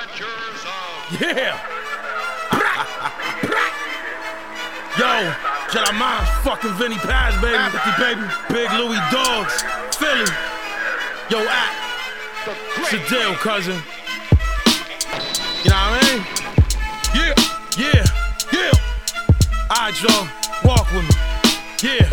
manufacturers of... Yeah! Yo, should I mind fucking Vinny Paz, baby? 50, baby. Big Louis Dogs, Philly. Yo, it's a deal, cousin. You know what I mean? Yeah. Alright, y'all, walk with me. Yeah.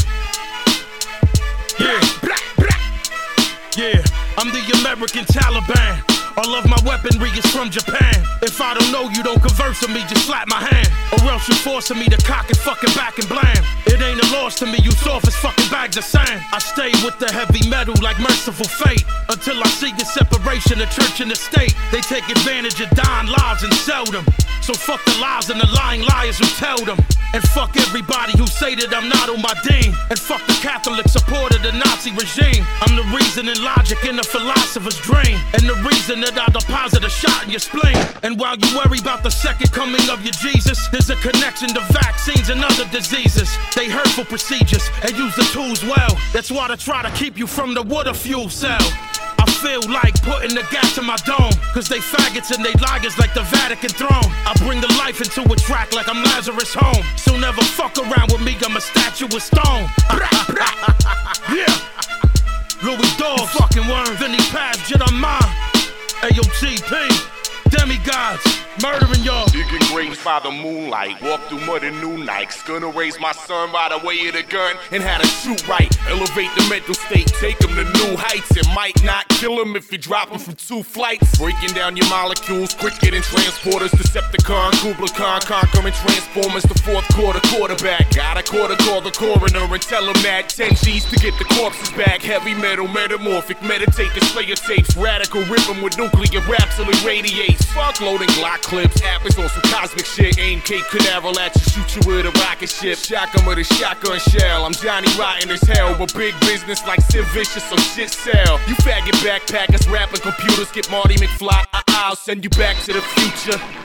I'm the American Taliban. All of my weaponry is from Japan. If I don't know you, don't converse with me, just slap my hand. Or else you're forcing me to cock it fucking back and blam. It ain't a loss to me, you soft as fucking bags of sand. I stay with the heavy metal like merciful fate, until I see the separation of church and the state. They take advantage of dying lives and sell them. So fuck the lies and the lying liars who tell them. And fuck everybody who say that I'm not on my deen. And fuck the Catholic support of the Nazi regime. I'm the reason and logic in the philosopher's dream. And the reason that I deposit a shot in your spleen. And while you worry about the second coming of your Jesus, there's a connection to vaccines and other diseases. They hurtful procedures and use the tools well. That's why they try to keep you from the water fuel cell. I feel like putting the gas in my dome, cause they faggots and they liars like the Vatican throne. I bring the life into a track like I'm Lazarus home. So never fuck around with me, I'm a statue of stone. Yeah. Louis Dog, fucking worm, Vinny Paz, Jedi Mind, AOTP, demigods, murdering y'all. Digging graves by the moonlight, walk through mud and new Nikes. Gonna raise my son by the way of the gun and how to shoot right. Elevate the mental state, take him to new heights. It might not kill him if you drop him from 2 flights. Breaking down your molecules quicker than transporters. Decepticon, Kubla Khan, conquering transformers. The fourth quarter quarterback. Got a quarter, call the coroner and tell him that 10 G's to get the corpses back. Heavy metal, metamorphic, meditate, display your tapes. Radical rhythm with nuclear raps till it radiates. Fuck loading Glock clips, apples on some cosmic shit. Aim Cape Canaveral at you, shoot you with a rocket ship. Shotgun with a shotgun shell. I'm Johnny Rotten as hell, but big business like Sid Vicious, so shit sell. You faggot backpackers, rapping computers, get Marty McFly. I'll send you back to the future.